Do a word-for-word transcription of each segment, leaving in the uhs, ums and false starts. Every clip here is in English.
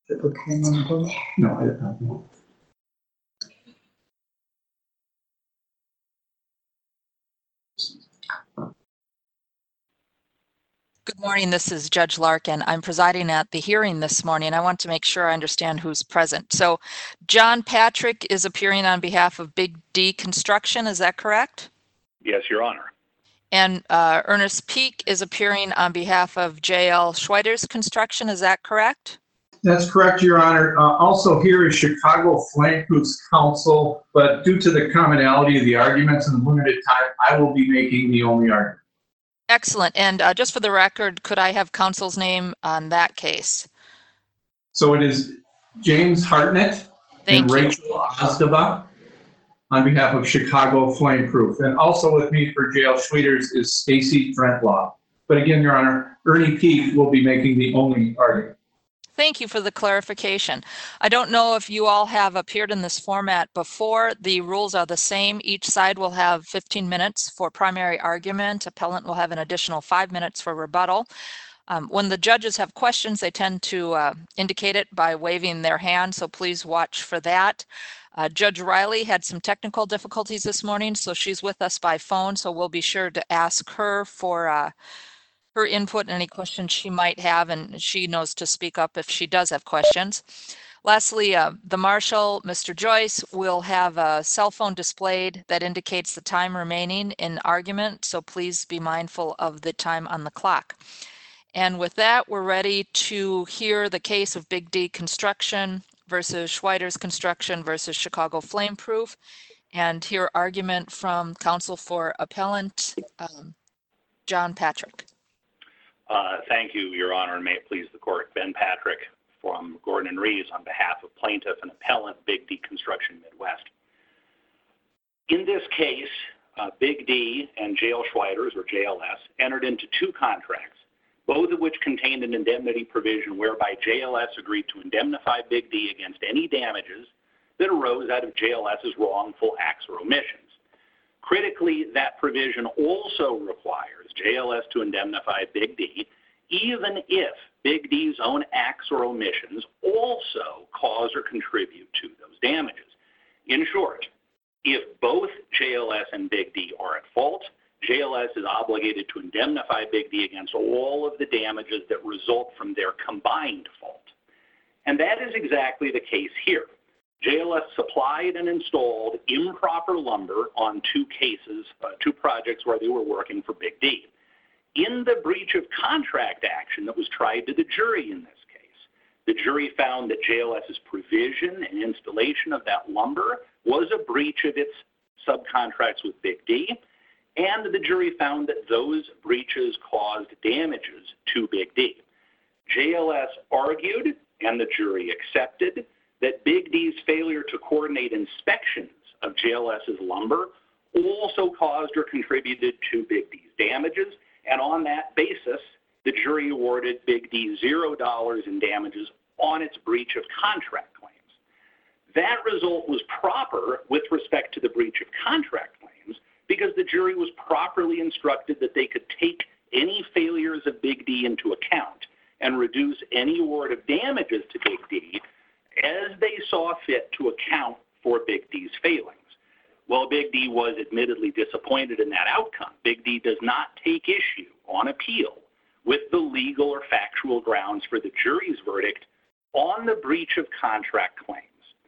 Okay, no, No, I don't. Good morning, this is Judge Larkin. I'm presiding at the hearing this morning. I want to make sure I understand who's present. So John Patrick is appearing on behalf of Big D Construction, is that correct? Yes, Your Honor. And uh, Ernest Peak is appearing on behalf of J L Schweiders Construction, is that correct? That's correct, Your Honor. Uh, also here is Chicago Flameproof's counsel, but due to the commonality of the arguments and the limited time, I will be making the only argument. Excellent. And uh, just for the record, could I have counsel's name on that case? So it is James Hartnett Thank and you. Rachel Ozdaba on behalf of Chicago Flameproof. And also with me for J L Schweiders is Stacy Drentlaw. But again, Your Honor, Ernie Peak will be making the only argument. Thank you for the clarification. I don't know if you all have appeared in this format before. The rules are the same. Each side will have fifteen minutes for primary argument. Appellant will have an additional five minutes for rebuttal. Um, when the judges have questions, they tend to uh, indicate it by waving their hand, so please watch for that. Uh, Judge Riley had some technical difficulties this morning, so she's with us by phone, so we'll be sure to ask her for uh, her input and any questions she might have, and she knows to speak up if she does have questions. Lastly, uh, the marshal, Mister Joyce, will have a cell phone displayed that indicates the time remaining in argument, so please be mindful of the time on the clock. And with that, we're ready to hear the case of Big D Construction versus Schweiders Construction versus Chicago Flameproof, and hear argument from counsel for appellant, um, John Patrick. Uh, thank you, Your Honor, and may it please the court. Ben Patrick from Gordon and Reeves on behalf of plaintiff and appellant Big D Construction Midwest. In this case, uh, Big D and J L Schweiders, or J L S, entered into two contracts, both of which contained an indemnity provision whereby J L S agreed to indemnify Big D against any damages that arose out of J L S's wrongful acts or omissions. Critically, that provision also requires J L S to indemnify Big D even if Big D's own acts or omissions also cause or contribute to those damages. In short, if both J L S and Big D are at fault, J L S is obligated to indemnify Big D against all of the damages that result from their combined fault. And that is exactly the case here. J L S supplied and installed improper lumber on two cases, uh, two projects where they were working for Big D. In the breach of contract action that was tried to the jury in this case, the jury found that J L S's provision and installation of that lumber was a breach of its subcontracts with Big D, and the jury found that those breaches caused damages to Big D. J L S argued, and the jury accepted, that Big D's failure to coordinate inspections of J L S's lumber also caused or contributed to Big D's damages, and on that basis, the jury awarded Big D zero dollars in damages on its breach of contract claims. That result was proper with respect to the breach of contract claims because the jury was properly instructed that they could take any failures of Big D into account and reduce any award of damages to Big D as they saw fit to account for Big D's failings. Well, Big D was admittedly disappointed in that outcome. Big D does not take issue on appeal with the legal or factual grounds for the jury's verdict on the breach of contract claims.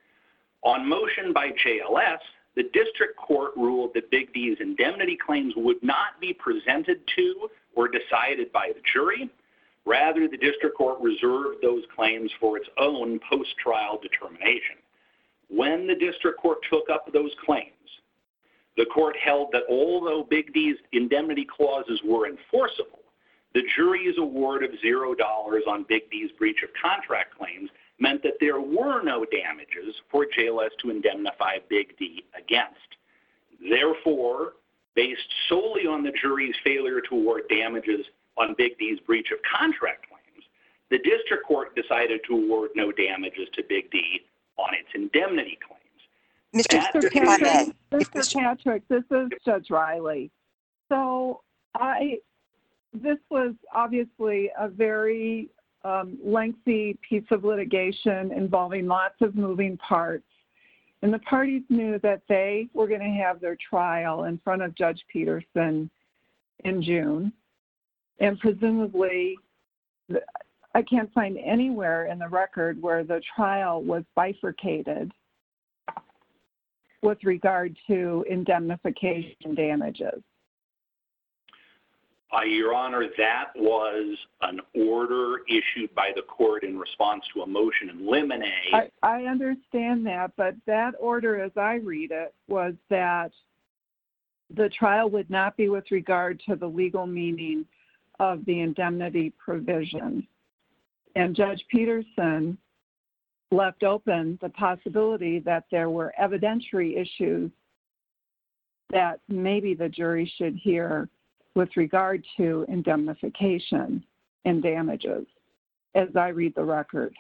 On motion by J L S, the district court ruled that Big D's indemnity claims would not be presented to or decided by the jury. Rather, the district court reserved those claims for its own post-trial determination. When the district court took up those claims, the court held that although Big D's indemnity clauses were enforceable, the jury's award of zero dollars on Big D's breach of contract claims meant that there were no damages for J L S to indemnify Big D against. Therefore, based solely on the jury's failure to award damages on Big D's breach of contract claims, the district court decided to award no damages to Big D on its indemnity claims. Mister Mister Patrick, Mister Patrick, this is Judge Riley. So I, this was obviously a very um, lengthy piece of litigation involving lots of moving parts. And the parties knew that they were going to have their trial in front of Judge Peterson in June. And presumably, I can't find anywhere in the record where the trial was bifurcated with regard to indemnification damages. Uh, Your Honor, that was an order issued by the court in response to a motion in limine. I, I understand that, but that order, as I read it, was that the trial would not be with regard to the legal meaning of the indemnity provision. And Judge Peterson left open the possibility that there were evidentiary issues that maybe the jury should hear with regard to indemnification and damages, as I read the record.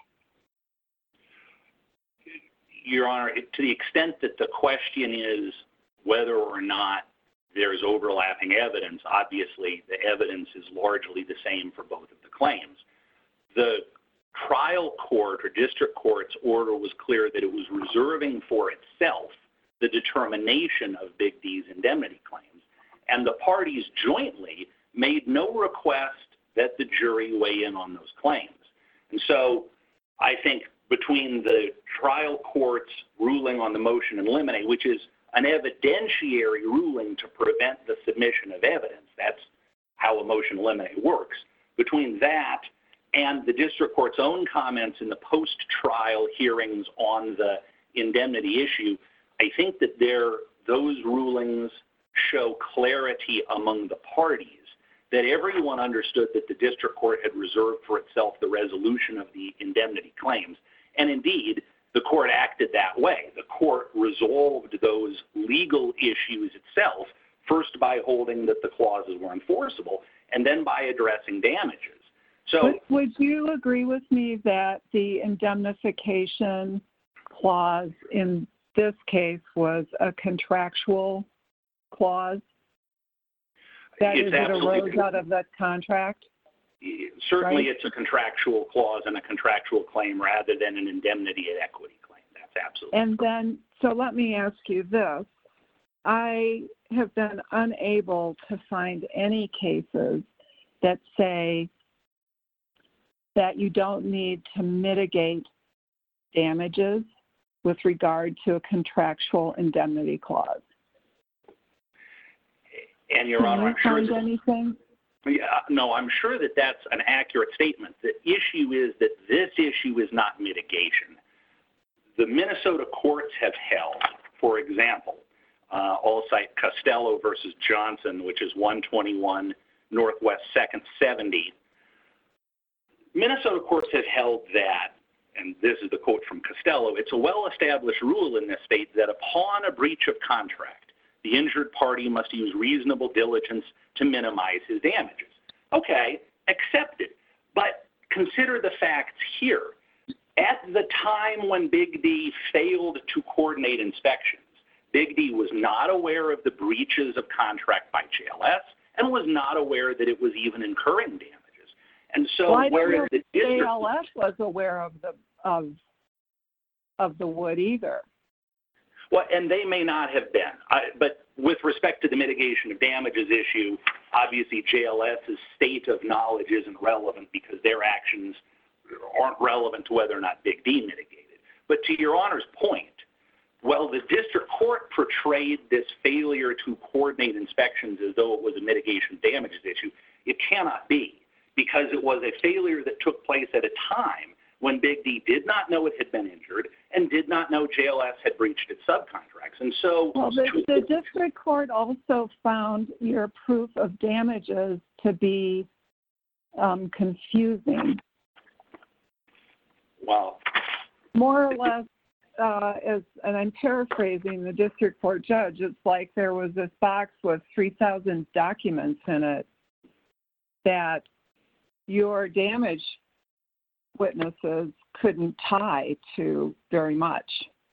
Your Honor, to the extent that the question is whether or not there's overlapping evidence, obviously the evidence is largely the same for both of the claims. The trial court or district court's order was clear that it was reserving for itself the determination of Big D's indemnity claims. And the parties jointly made no request that the jury weigh in on those claims. And so I think between the trial court's ruling on the motion in limine, which is an evidentiary ruling to prevent the submission of evidence, that's how a motion in limine works, between that and the district court's own comments in the post-trial hearings on the indemnity issue, I think that there, those rulings show clarity among the parties that everyone understood that the district court had reserved for itself the resolution of the indemnity claims. And indeed, the court acted that way. The court resolved those legal issues itself, first by holding that the clauses were enforceable, and then by addressing damages. So, would, would you agree with me that the indemnification clause in this case was a contractual clause? That is, it arose out of that contract? Certainly, right? It's a contractual clause and a contractual claim rather than an indemnity and equity claim. That's absolutely. And then, so let me ask you this. I have been unable to find any cases that say that you don't need to mitigate damages with regard to a contractual indemnity clause. And Your Honor, I'm sure. Can you find anything? Yeah, no, I'm sure that that's an accurate statement. The issue is that this issue is not mitigation. The Minnesota courts have held, for example, uh, I'll cite Costello versus Johnson, which is one twenty-one Northwest second seventy. Minnesota courts have held that, and this is the quote from Costello, it's a well-established rule in this state that upon a breach of contract, the injured party must use reasonable diligence to minimize his damages. Okay, accepted. But consider the facts here. At the time when Big D failed to coordinate inspections, Big D was not aware of the breaches of contract by J L S and was not aware that it was even incurring damages. And so, well, I don't whereas know the district, J L S was aware of the of of the wood either. Well, and they may not have been. I, but with respect to the mitigation of damages issue, obviously JLS's state of knowledge isn't relevant because their actions aren't relevant to whether or not Big D mitigated. But to Your Honor's point, well, the district court portrayed this failure to coordinate inspections as though it was a mitigation of damages issue. It cannot be, because it was a failure that took place at a time when Big D did not know it had been injured and did not know J L S had breached its subcontracts. And so, well, the, the district court also found your proof of damages to be um, confusing. Well, more or less, uh, as, and I'm paraphrasing the district court judge, it's like there was this box with three thousand documents in it that your damage witnesses couldn't tie to very much.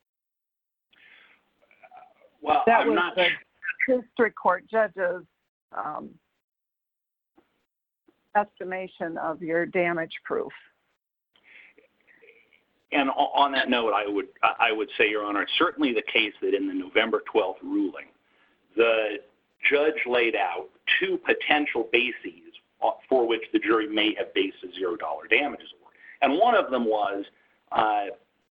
Well, that I'm was not the district court judge's um, estimation of your damage proof. And o- on that note, I would I would say, Your Honor, it's certainly the case that in the November twelfth ruling, the judge laid out two potential bases for which the jury may have based a zero dollar damages award. And one of them was, uh,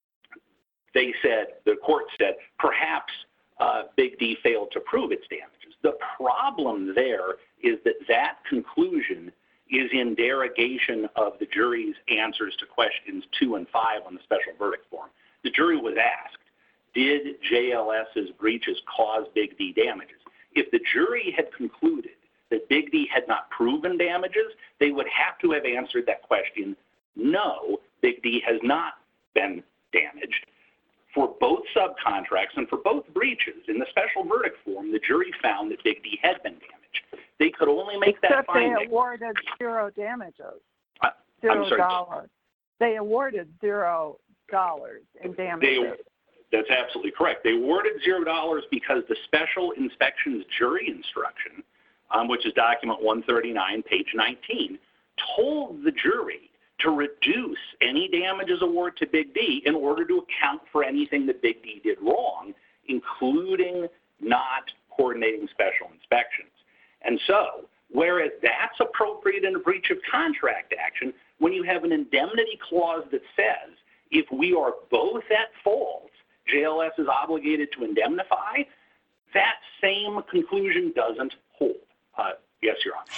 they said, the court said, perhaps uh, Big D failed to prove its damages. The problem there is that that conclusion is in derogation of the jury's answers to questions two and five on the special verdict form. The jury was asked, did JLS's breaches cause Big D damages? If the jury had concluded that Big D had not proven damages, they would have to have answered that question, no, Big D has not been damaged. For both subcontracts and for both breaches, in the special verdict form, the jury found that Big D had been damaged. They could only make that Except finding. they awarded zero damages, Uh, zero I'm sorry. dollars. They awarded zero dollars in damages. They, that's absolutely correct. They awarded zero dollars because the special inspections jury instruction, um, which is document one thirty-nine, page nineteen, told the jury to reduce any damages award to Big D in order to account for anything that Big D did wrong, including not coordinating special inspections. And so, whereas that's appropriate in a breach of contract action, when you have an indemnity clause that says, if we are both at fault, J L S is obligated to indemnify, that same conclusion doesn't hold. Uh, yes, Your Honor.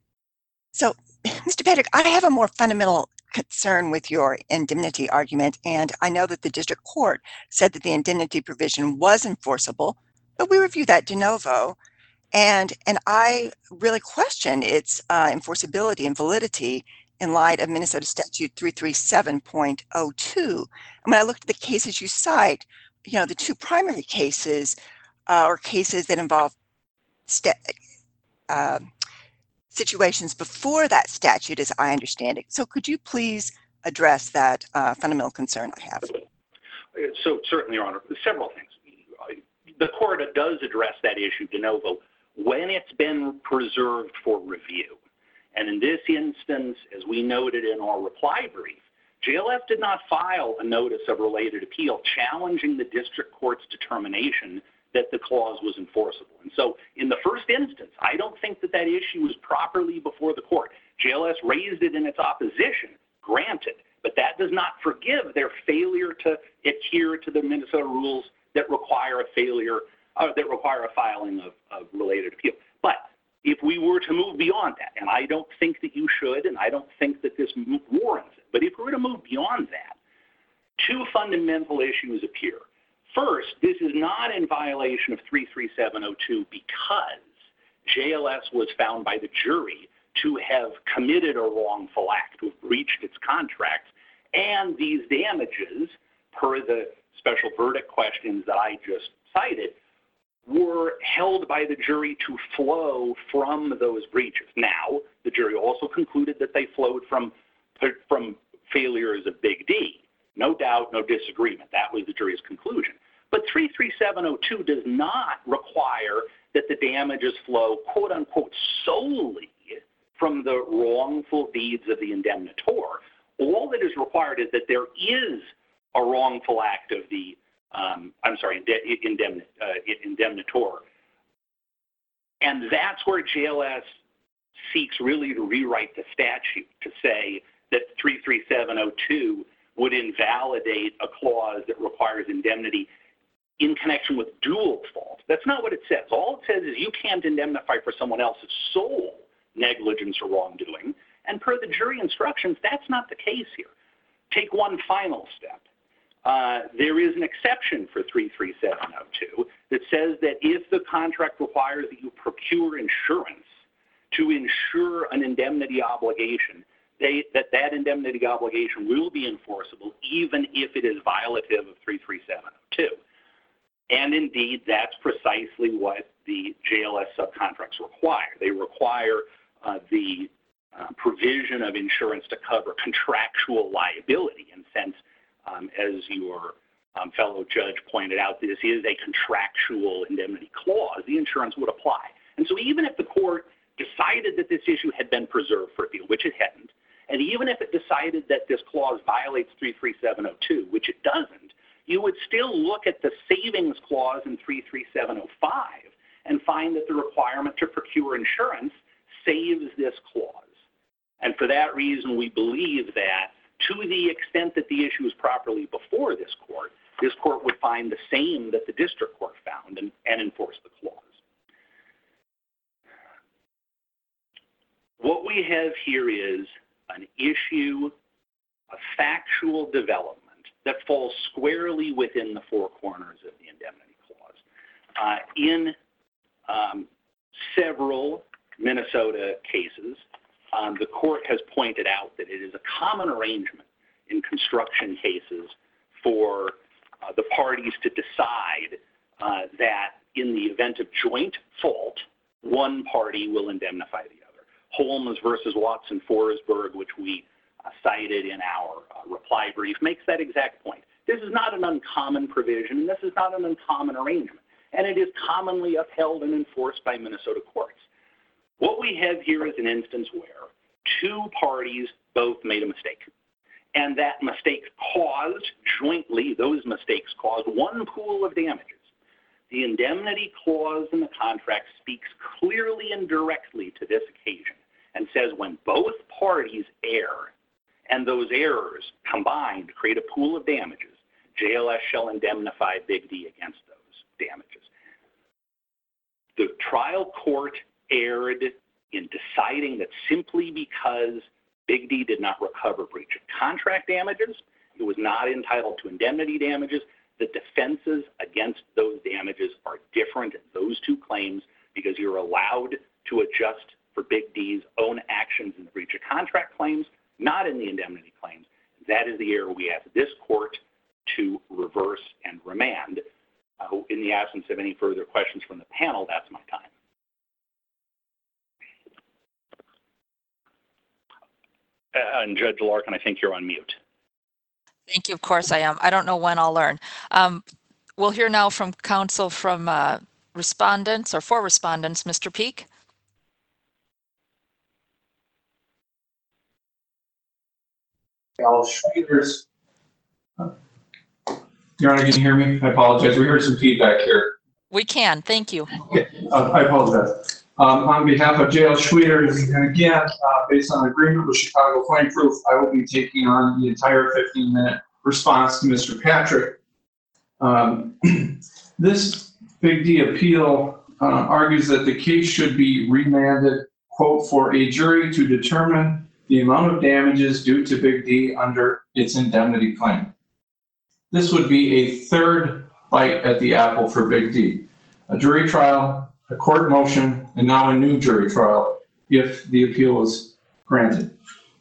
So, Mister Patrick, I have a more fundamental concern with your indemnity argument, and I know that the district court said that the indemnity provision was enforceable, but we review that de novo, and and I really question its uh, enforceability and validity in light of Minnesota Statute three thirty-seven point oh two. And when I looked at the cases you cite, you know, the two primary cases uh, are cases that involve sta- uh, situations before that statute, as I understand it. So could you please address that uh, fundamental concern I have? So certainly, Your Honor, several things. The court does address that issue de novo when it's been preserved for review. And in this instance, as we noted in our reply brief, J L S did not file a notice of related appeal challenging the district court's determination that the clause was enforceable. And so in the first instance, I don't think that that issue was properly before the court. J L S raised it in its opposition, granted, but that does not forgive their failure to adhere to the Minnesota rules that require a failure, uh, that require a filing of, of related appeal. But if we were to move beyond that, and I don't think that you should, and I don't think that this warrants it, but if we were to move beyond that, two fundamental issues appear. First, this is not in violation of three thirty-seven oh two because J L S was found by the jury to have committed a wrongful act, to have breached its contract, and these damages, per the special verdict questions that I just cited, were held by the jury to flow from those breaches. Now, the jury also concluded that they flowed from, from failures of Big D. No doubt, no disagreement. That was the jury's conclusion. But three thirty-seven oh two does not require that the damages flow, quote unquote, solely from the wrongful deeds of the indemnitor. All that is required is that there is a wrongful act of the, um, I'm sorry, indemn, uh, indemnitor. And that's where J L S seeks really to rewrite the statute to say that three thirty-seven oh two would invalidate a clause that requires indemnity in connection with dual fault. That's not what it says. All it says is you can't indemnify for someone else's sole negligence or wrongdoing. And per the jury instructions, that's not the case here. Take one final step. Uh, there is an exception for three thirty-seven oh two that says that if the contract requires that you procure insurance to insure an indemnity obligation, they, that that indemnity obligation will be enforceable even if it is violative of three thirty-seven oh two. And indeed, that's precisely what the J L S subcontracts require. They require uh, the uh, provision of insurance to cover contractual liability. And since, um, as your um, fellow judge pointed out, this is a contractual indemnity clause, the insurance would apply. And so even if the court decided that this issue had been preserved for appeal, which it hadn't, And even if it decided that this clause violates three three seven oh two, which it doesn't, you would still look at the savings clause in three three seven oh five and find that the requirement to procure insurance saves this clause. And for that reason, we believe that to the extent that the issue is properly before this court, this court would find the same that the district court found and, and enforce the clause. What we have here is an issue, a factual development that falls squarely within the four corners of the indemnity clause. Uh, in um, several Minnesota cases, um, the court has pointed out that it is a common arrangement in construction cases for uh, the parties to decide uh, that in the event of joint fault, one party will indemnify the other. Holmes versus Watson Forsberg, which we uh, cited in our uh, reply brief, makes that exact point. This is not an uncommon provision. This is not an uncommon arrangement. And it is commonly upheld and enforced by Minnesota courts. What we have here is an instance where two parties both made a mistake. And that mistake caused, jointly, those mistakes caused one pool of damages. The indemnity clause in the contract speaks clearly and directly to this occasion and says when both parties err and those errors combined create a pool of damages, J L S shall indemnify Big D against those damages. The trial court erred in deciding that simply because Big D did not recover breach of contract damages, it was not entitled to indemnity damages. The defenses against those damages are different in those two claims because you're allowed to adjust for Big D's own actions in the breach of contract claims, not in the indemnity claims. That is the error we ask this court to reverse and remand. Uh, in the absence of any further questions from the panel, that's my time. Uh, and Judge Larkin, I think you're on mute. Thank you. Of course I am. I don't know when I'll learn. Um, we'll hear now from counsel from uh, respondents or for respondents, Mister Peak. Al Schwieters. Your Honor, can you hear me? I apologize. We heard some feedback here. We can. Thank you. Okay. Uh, I apologize. Um, on behalf of J L Schwieters, and again, uh, based on agreement with Chicago Flame Proof, I will be taking on the entire fifteen minute response to Mister Patrick. Um, this Big D appeal uh, argues that the case should be remanded, quote, for a jury to determine the amount of damages due to Big D under its indemnity claim. This would be a third bite at the apple for Big D. A jury trial, a court motion, and now a new jury trial if the appeal is granted.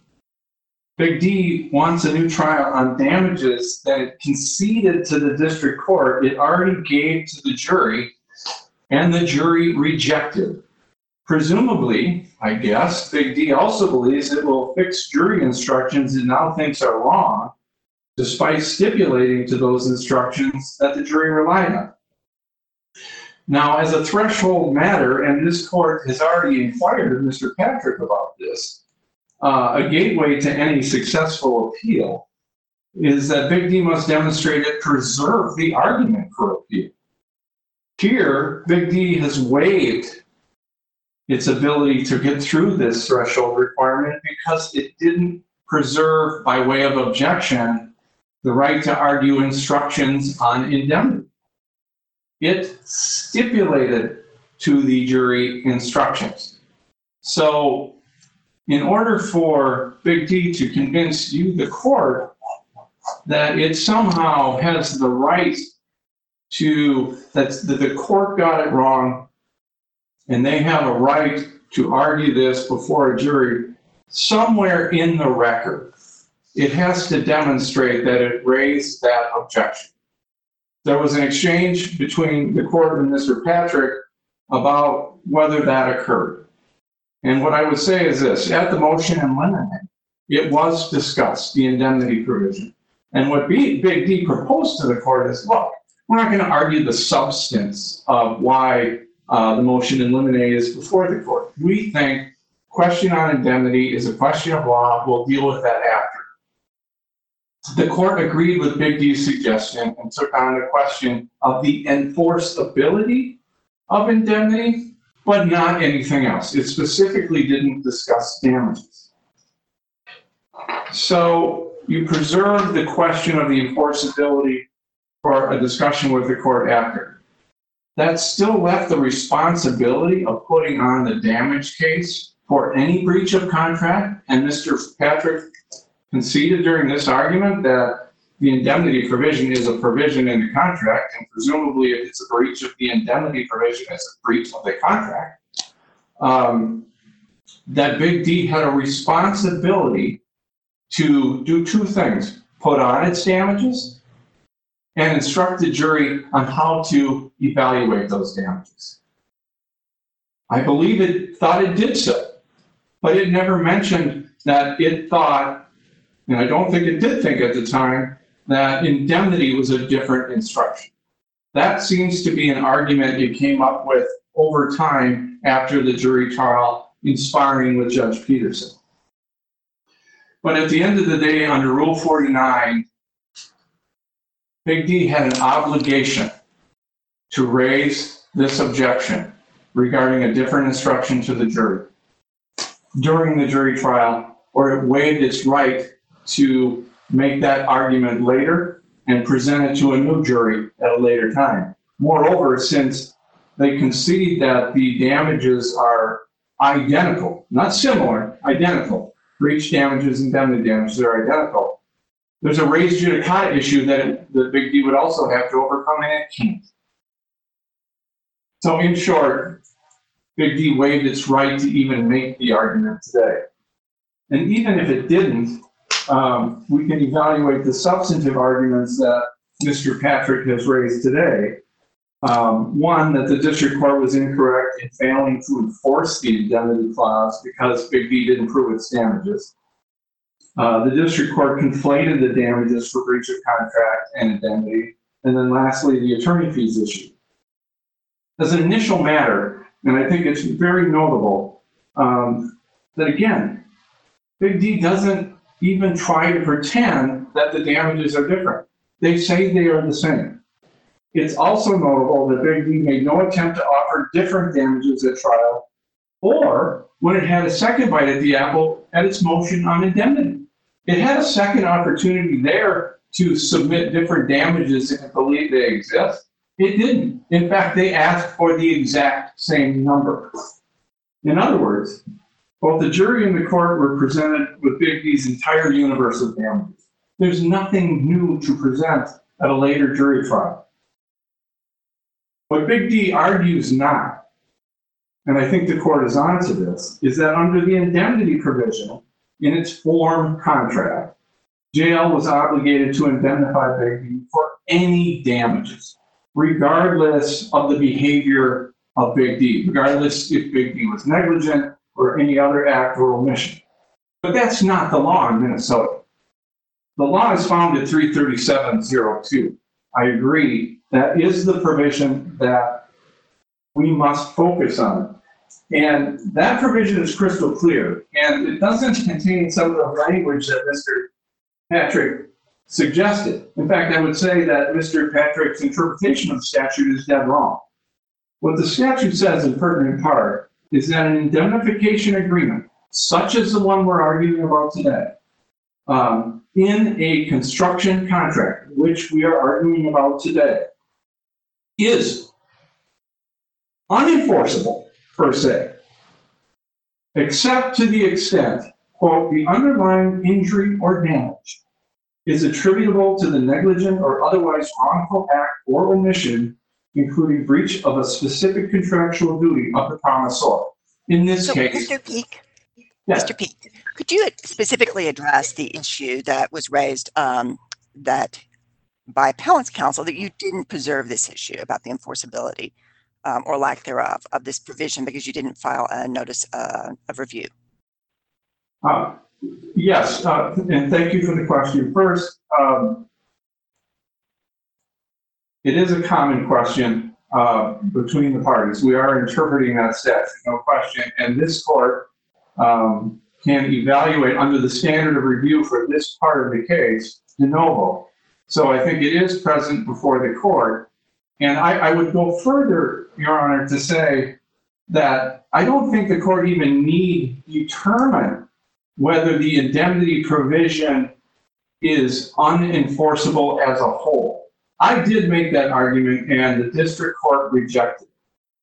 Big D wants a new trial on damages that it conceded to the district court it already gave to the jury, and the jury rejected. Presumably, I guess, Big D also believes it will fix jury instructions it now thinks are wrong, despite stipulating to those instructions that the jury relied on. Now, as a threshold matter, and this court has already inquired of Mister Patrick about this, uh, a gateway to any successful appeal is that Big D must demonstrate it preserved the argument for appeal. Here, Big D has waived its ability to get through this threshold requirement because it didn't preserve, by way of objection, the right to argue instructions on indemnity. It stipulated to the jury instructions. So in order for Big D to convince you, the court, that it somehow has the right to, that, that the court got it wrong and they have a right to argue this before a jury, somewhere in the record, it has to demonstrate that it raised that objection. There was an exchange between the court and Mister Patrick about whether that occurred. And what I would say is this: at the motion in limine, it was discussed, the indemnity provision. And what Big D proposed to the court is, look, we're not going to argue the substance of why uh, the motion in limine is before the court. We think question on indemnity is a question of law. We'll deal with that after. The court agreed with Big D's suggestion and took on the question of the enforceability of indemnity, but not anything else. It specifically didn't discuss damages. So you preserve the question of the enforceability for a discussion with the court after. That still left the responsibility of putting on the damage case for any breach of contract, and Mister Patrick conceded during this argument that the indemnity provision is a provision in the contract, and presumably if it's a breach of the indemnity provision, it's a breach of the contract. Um, that Big D had a responsibility to do two things: put on its damages and instruct the jury on how to evaluate those damages. I believe it thought it did so, but it never mentioned that it thought, and I don't think it did think at the time, that indemnity was a different instruction. That seems to be an argument it came up with over time after the jury trial, inspiring with Judge Peterson. But at the end of the day, under Rule forty-nine, Big D had an obligation to raise this objection regarding a different instruction to the jury during the jury trial, or it waived its right to make that argument later and present it to a new jury at a later time. Moreover, since they concede that the damages are identical, not similar, identical, breach damages and indemnity damages are identical, there's a raised judicata issue that the Big D would also have to overcome, and it can't. So in short, Big D waived its right to even make the argument today. And even if it didn't, um, we can evaluate the substantive arguments that Mister Patrick has raised today. Um, one, that the district court was incorrect in failing to enforce the indemnity clause because Big D didn't prove its damages. Uh, the district court conflated the damages for breach of contract and indemnity. And then lastly, the attorney fees issue. As an initial matter, and I think it's very notable, um, that again, Big D doesn't even try to pretend that the damages are different. They say they are the same. It's also notable that Big D made no attempt to offer different damages at trial, or when it had a second bite at the apple at its motion on indemnity. It had a second opportunity there to submit different damages if it believed they exist. It didn't. In fact, they asked for the exact same number. In other words, both the jury and the court were presented with Big D's entire universe of damages. There's nothing new to present at a later jury trial. What Big D argues not, and I think the court is onto this, is that under the indemnity provision in its form contract, J L was obligated to indemnify Big D for any damages, regardless of the behavior of Big D, regardless if Big D was negligent or any other act or omission. But that's not the law in Minnesota. The law is found at three thirty-seven oh two. I agree, that is the provision that we must focus on. And that provision is crystal clear, and it doesn't contain some of the language that Mister Patrick suggested. In fact, I would say that Mister Patrick's interpretation of the statute is dead wrong. What the statute says in pertinent part is that an indemnification agreement, such as the one we're arguing about today, um, in a construction contract, which we are arguing about today, is unenforceable per se, except to the extent, quote, the underlying injury or damage is attributable to the negligent or otherwise wrongful act or omission, including breach of a specific contractual duty of the promisor. In this So, case, Mister Peak, yes. Mister Peak, could you specifically address the issue that was raised um, that by appellant's counsel that you didn't preserve this issue about the enforceability um, or lack thereof of this provision because you didn't file a notice uh, of review? Uh, yes, uh, and thank you for the question. First, um, it is a common question uh, between the parties. We are interpreting that statute, no question, and this court um, can evaluate under the standard of review for this part of the case de novo. So I think it is present before the court. And I, I would go further, Your Honor, to say that I don't think the court even need determine whether the indemnity provision is unenforceable as a whole. I did make that argument and the district court rejected it.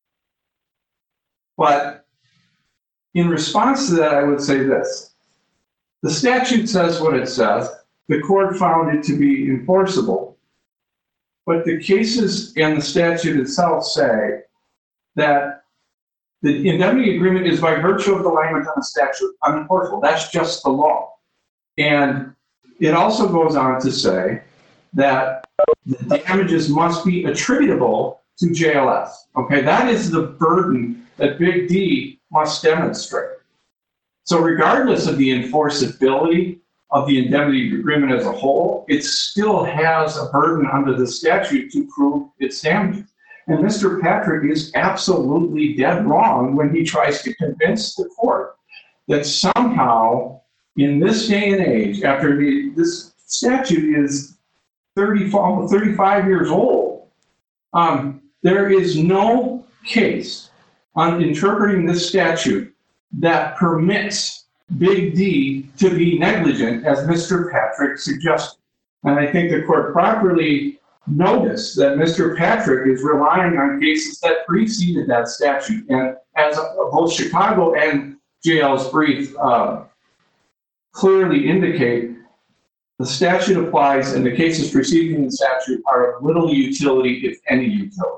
But in response to that, I would say this. The statute says what it says. The court found it to be enforceable. But the cases and the statute itself say that the indemnity agreement is by virtue of the language on the statute unenforceable. That's just the law. And it also goes on to say that the damages must be attributable to J L S. Okay, that is the burden that Big D must demonstrate. So regardless of the enforceability of the indemnity agreement as a whole, it still has a burden under the statute to prove its damages. And Mister Patrick is absolutely dead wrong when he tries to convince the court that somehow in this day and age, after the, this statute is thirty, thirty-five years old, um, there is no case on interpreting this statute that permits Big D to be negligent, as Mister Patrick suggested. And I think the court properly noticed that Mister Patrick is relying on cases that preceded that statute. And as both Chicago and J L's brief uh, clearly indicate, the statute applies and the cases preceding the statute are of little utility, if any utility.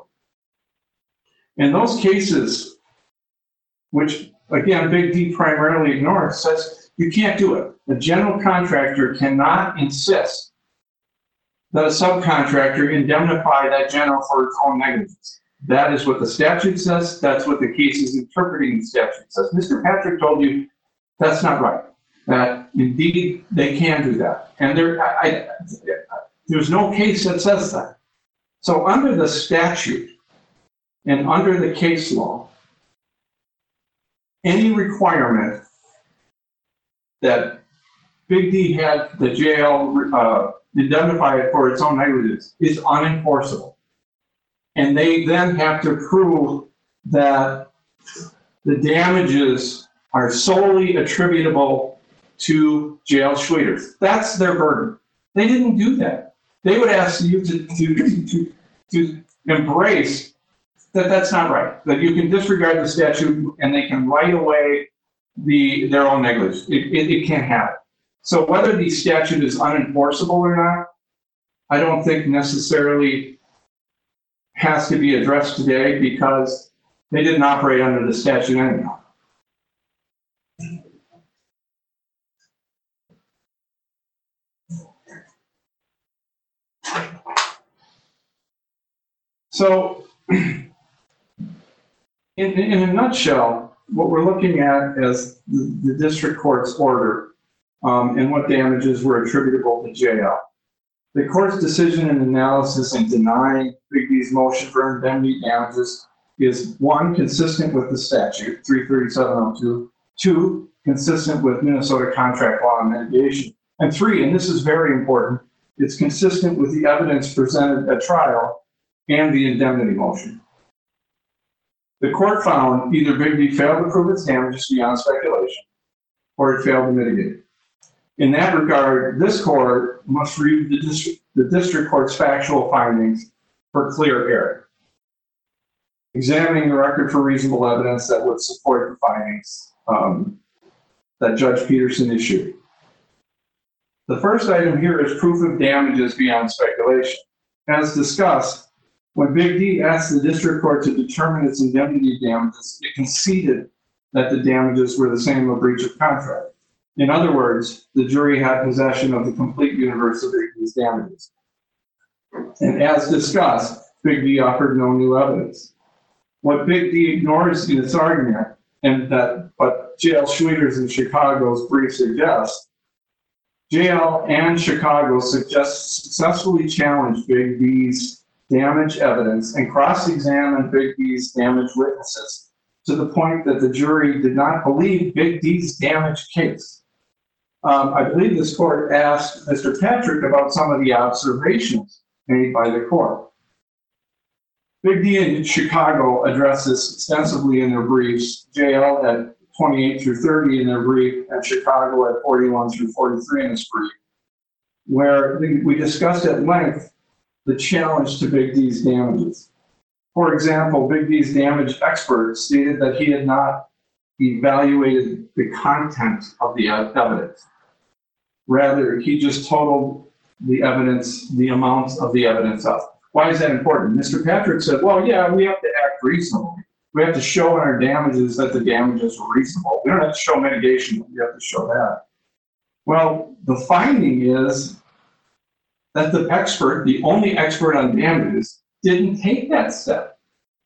In those cases, which again, Big D primarily ignores, says you can't do it. The general contractor cannot insist that a subcontractor indemnify that general for its own negligence. That is what the statute says. That's what the cases interpreting the statute says. Mister Patrick told you that's not right. That indeed they can do that. And there, I, I, there's no case that says that. So under the statute and under the case law, any requirement that Big D had the J L uh, indemnify it for its own negligence is unenforceable. And they then have to prove that the damages are solely attributable to J L Schwieters. That's their burden. They didn't do that. They would ask you to, to, to, to embrace that that's not right, that you can disregard the statute and they can write away the, their own negligence. It, it, it can't happen. So whether the statute is unenforceable or not, I don't think necessarily has to be addressed today because they didn't operate under the statute anyhow. So, in, in a nutshell, what we're looking at is the, the district court's order um, and what damages were attributable to J L. The court's decision and analysis in denying Big D's motion for indemnity damages is one, consistent with the statute, three thirty-seven oh two, two, consistent with Minnesota contract law and mitigation, and three, and this is very important, it's consistent with the evidence presented at trial and the indemnity motion. The court found either Big D failed to prove its damages beyond speculation or it failed to mitigate. In that regard, this court must review the district, the district court's factual findings for clear error, examining the record for reasonable evidence that would support the findings um, that Judge Peterson issued. The first item here is proof of damages beyond speculation. As discussed, when Big D asked the district court to determine its indemnity damages, it conceded that the damages were the same as a breach of contract. In other words, the jury had possession of the complete universe of Big D's damages. And as discussed, Big D offered no new evidence. What Big D ignores in its argument, and that what J L Schwieters in Chicago's brief suggests, J L and Chicago suggest successfully challenged Big D's damage evidence and cross-examined Big D's damage witnesses to the point that the jury did not believe Big D's damage case. Um, I believe this court asked Mister Patrick about some of the observations made by the court. Big D in Chicago addressed this extensively in their briefs, J L at twenty-eight through thirty in their brief, and Chicago at forty-one through forty-three in this brief, where we discussed at length the challenge to Big D's damages. For example, Big D's damage expert stated that he had not evaluated the content of the evidence. Rather, he just totaled the evidence, the amounts of the evidence up. Why is that important? Mister Patrick said, well, yeah, we have to act reasonably. We have to show in our damages that the damages were reasonable. We don't have to show mitigation, but we have to show that. Well, the finding is that the expert, the only expert on damages, didn't take that step.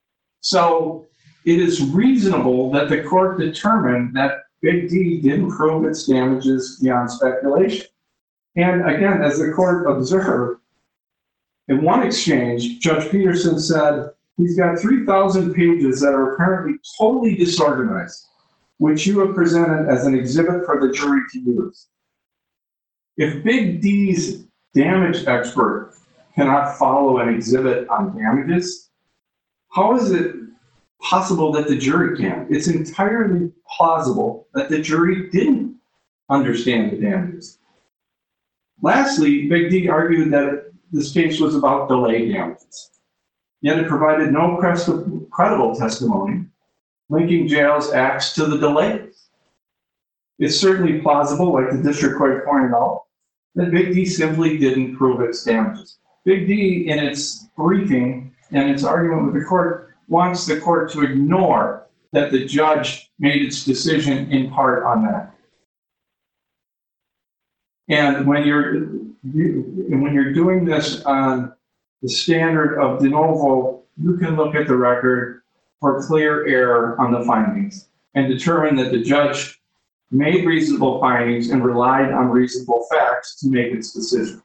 So it is reasonable that the court determined that Big D didn't prove its damages beyond speculation. And again, as the court observed, in one exchange, Judge Peterson said, he's got three thousand pages that are apparently totally disorganized, which you have presented as an exhibit for the jury to use. If Big D's damage expert cannot follow an exhibit on damages, how is it possible that the jury can? It's entirely plausible that the jury didn't understand the damages. Lastly, Big D argued that this case was about delay damages, yet it provided no credible testimony linking jail's acts to the delays. It's certainly plausible, like the district court pointed out, that Big D simply didn't prove its damages. Big D, in its briefing and its argument with the court, wants the court to ignore that the judge made its decision in part on that. And when you're you, when you're doing this on the standard of de novo, you can look at the record for clear error on the findings and determine that the judge made reasonable findings and relied on reasonable facts to make its decision.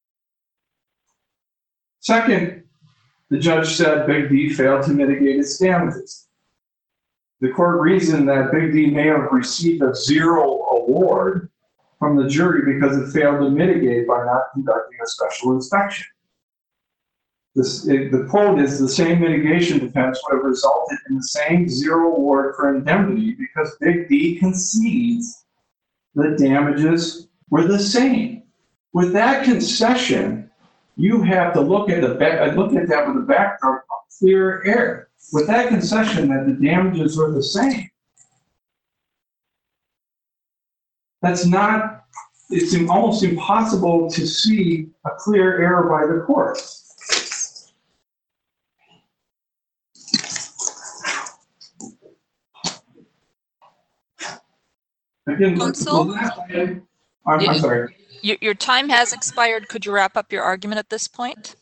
Second, the judge said Big D failed to mitigate its damages. The court reasoned that Big D may have received a zero award from the jury because it failed to mitigate by not conducting a special inspection. This, it, the quote is, the same mitigation defense would have resulted in the same zero award for indemnity because Big D concedes the damages were the same. With that concession, you have to look at, the back, look at that with a backdrop of clear error. With that concession that the damages were the same, that's not, it's almost impossible to see a clear error by the court. Again, Counsel? the last item, I'm, I'm sorry. Your, your time has expired. Could you wrap up your argument at this point?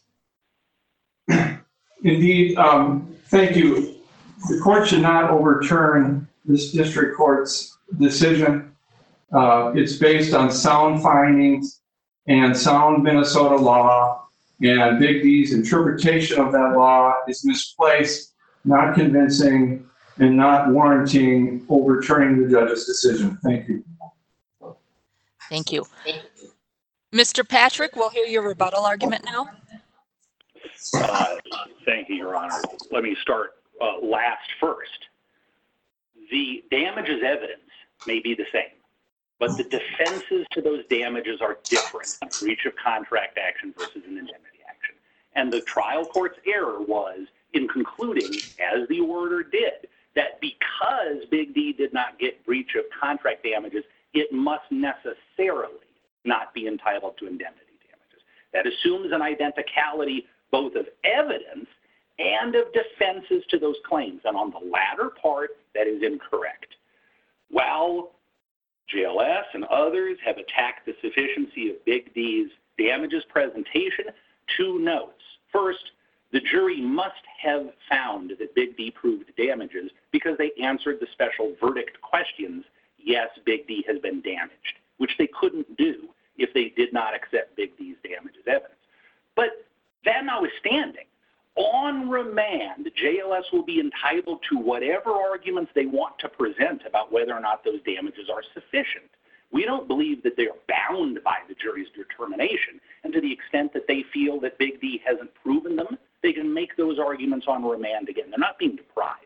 Indeed, um, thank you. The court should not overturn this district court's decision. Uh, it's based on sound findings and sound Minnesota law, and Big D's interpretation of that law is misplaced, not convincing, and not warranting overturning the judge's decision. Thank you. Thank you. Mister Patrick, we'll hear your rebuttal argument now. Uh, thank you, Your Honor. Let me start uh, last first. The damages evidence may be the same, but the defenses to those damages are different. Breach of contract action versus an indemnity action. And the trial court's error was in concluding, as the order did, that because Big D did not get breach of contract damages, it must necessarily not be entitled to indemnity damages. That assumes an identicality both of evidence and of defenses to those claims. And on the latter part, that is incorrect. While J L S and others have attacked the sufficiency of Big D's damages presentation, two notes. First, the jury must have found that Big D proved damages because they answered the special verdict questions, yes, Big D has been damaged, which they couldn't do if they did not accept Big D's damages evidence. But that notwithstanding, On remand, J L S will be entitled to whatever arguments they want to present about whether or not those damages are sufficient. We don't believe that they are bound by the jury's determination, and to the extent that they feel that Big D hasn't proven them, they can make those arguments on remand again. They're not being deprived.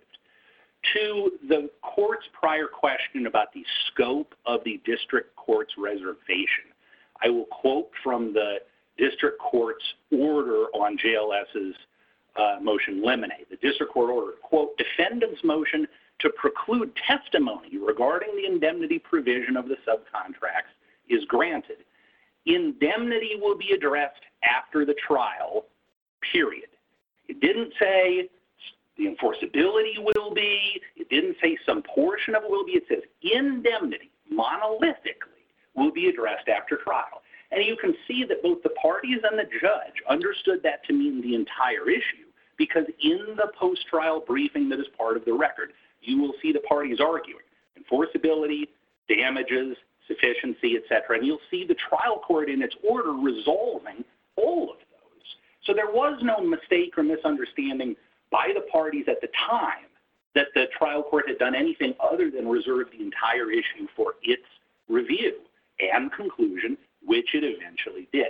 To the court's prior question about the scope of the district court's reservation, I will quote from the district court's order on J L S's uh, motion limine. The district court ordered, quote, defendant's motion to preclude testimony regarding the indemnity provision of the subcontracts is granted. Indemnity will be addressed after the trial, period. It didn't say the enforceability will be. It didn't say some portion of it will be. It says indemnity, monolithically, will be addressed after trial. And you can see that both the parties and the judge understood that to mean the entire issue, because in the post-trial briefing that is part of the record, you will see the parties arguing enforceability, damages, sufficiency, et cetera. And you'll see the trial court in its order resolving all of those. So there was no mistake or misunderstanding by the parties at the time that the trial court had done anything other than reserve the entire issue for its review and conclusion, which it eventually did.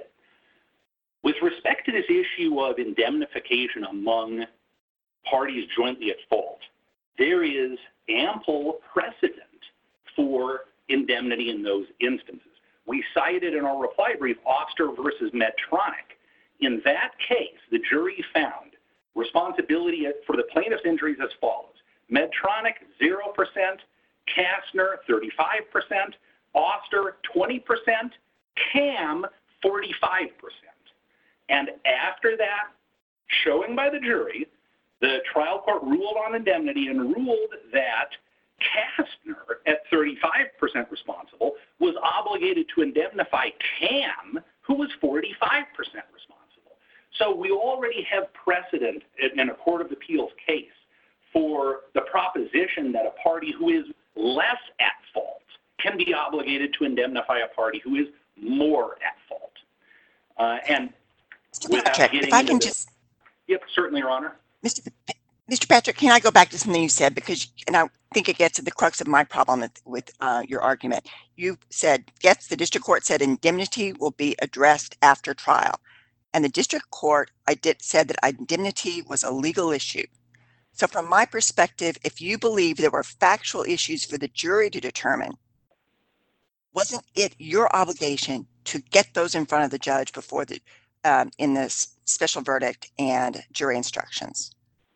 With respect to this issue of indemnification among parties jointly at fault, there is ample precedent for indemnity in those instances. We cited in our reply brief Oster versus Medtronic. In that case, the jury found responsibility for the plaintiff's injuries as follows. Medtronic, zero percent, Kastner, thirty-five percent, Oster, twenty percent, C A M, forty-five percent. And after that, showing by the jury, the trial court ruled on indemnity and ruled that Kastner, at thirty-five percent responsible, was obligated to indemnify C A M, who was forty-five percent responsible. So we already have precedent in a court of appeals case for the proposition that a party who is less at fault can be obligated to indemnify a party who is more at fault. Uh, and without Patrick, getting if I into can the, just, Yep, certainly, Your Honor. Mister P- Mister Patrick, can I go back to something you said? Because, and I think it gets to the crux of my problem with, with uh, your argument. You said, yes, the district court said indemnity will be addressed after trial. And the district court, I did said that indemnity was a legal issue. So from my perspective, if you believe there were factual issues for the jury to determine, wasn't it your obligation to get those in front of the judge before the um, in this special verdict and jury instructions?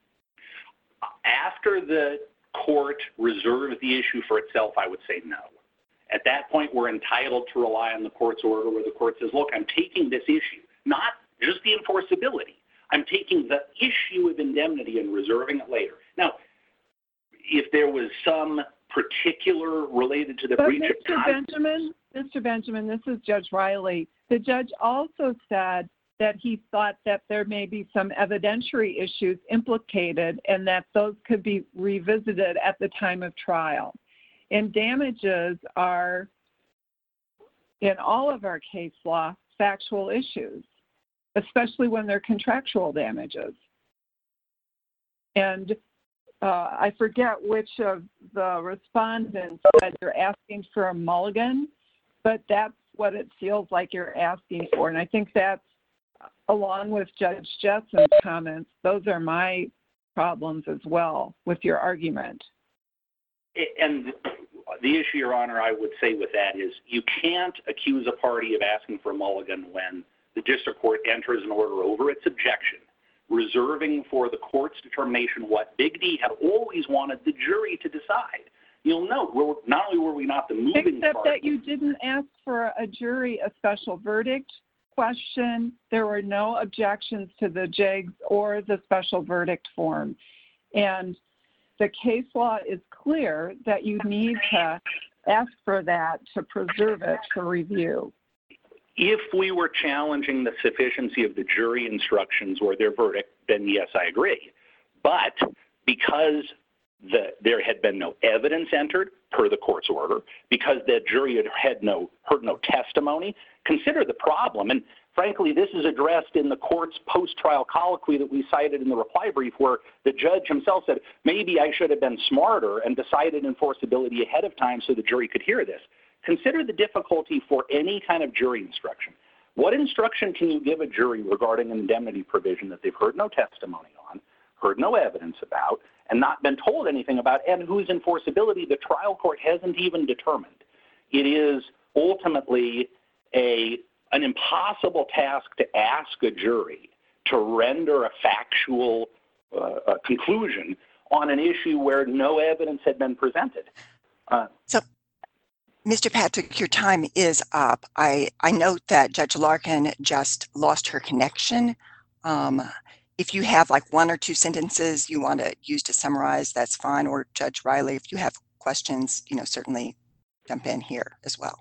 After the court reserves the issue for itself, I would say no. At that point, we're entitled to rely on the court's order where the court says, look, I'm taking this issue, not just the enforceability. I'm taking the issue of indemnity and reserving it later. Now, if there was some particular related to the But breach Mister of contract. Benjamin, Mister Benjamin, this is Judge Riley. The judge also said that he thought that there may be some evidentiary issues implicated and that those could be revisited at the time of trial. And damages are, in all of our case law, factual issues, especially when they're contractual damages. And uh, I forget which of the respondents said you're asking for a mulligan, but that's what it feels like you're asking for. And I think that's, along with Judge Jetson's comments, those are my problems as well with your argument. And the issue, Your Honor, I would say with that is you can't accuse a party of asking for a mulligan when the district court enters an order over its objection, reserving for the court's determination what Big D had always wanted the jury to decide. You'll note, we're, not only were we not the moving Except party. that you didn't ask for a jury a special verdict question. There were no objections to the J G S or the special verdict form. And the case law is clear that you need to ask for that to preserve it for review. If we were challenging the sufficiency of the jury instructions or their verdict, then yes, I agree. But because the, there had been no evidence entered per the court's order, because the jury had, had no heard no testimony, consider the problem. And Frankly, this is addressed in the court's post-trial colloquy that we cited in the reply brief, where the judge himself said, maybe I should have been smarter and decided enforceability ahead of time so the jury could hear this. Consider the difficulty for any kind of jury instruction. What instruction can you give a jury regarding an indemnity provision that they've heard no testimony on, heard no evidence about, and not been told anything about, and whose enforceability the trial court hasn't even determined? It is ultimately a an impossible task to ask a jury to render a factual uh, a conclusion on an issue where no evidence had been presented. Uh, So, Mister Patrick, your time is up. I, I note that Judge Larkin just lost her connection. Um, if you have like one or two sentences you want to use to summarize, that's fine. Or Judge Riley, if you have questions, you know, certainly jump in here as well.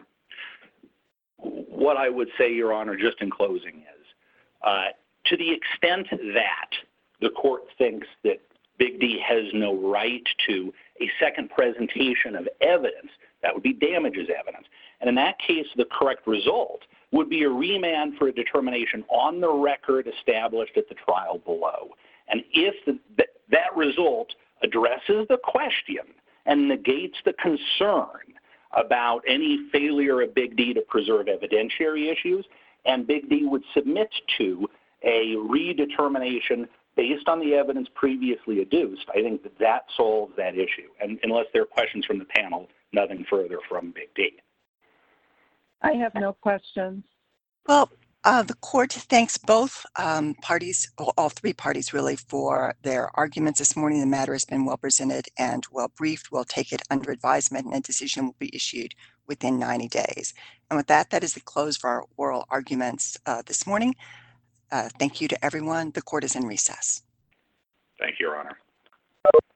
What I would say, Your Honor, just in closing is, uh, to the extent that the court thinks that Big D has no right to a second presentation of evidence, that would be damages evidence. And in that case, the correct result would be a remand for a determination on the record established at the trial below. And if the, th that result addresses the question and negates the concern about any failure of Big D to preserve evidentiary issues, and Big D would submit to a redetermination based on the evidence previously adduced, I think that that solves that issue. And unless there are questions from the panel, nothing further from Big D. I have no questions. Well, uh, the court thanks both um, parties, well, all three parties really, for their arguments this morning. The matter has been well presented and well briefed. We'll take it under advisement and a decision will be issued within ninety days. And with that, that is the close of our oral arguments uh, this morning. Uh, thank you to everyone. The court is in recess. Thank you, Your Honor.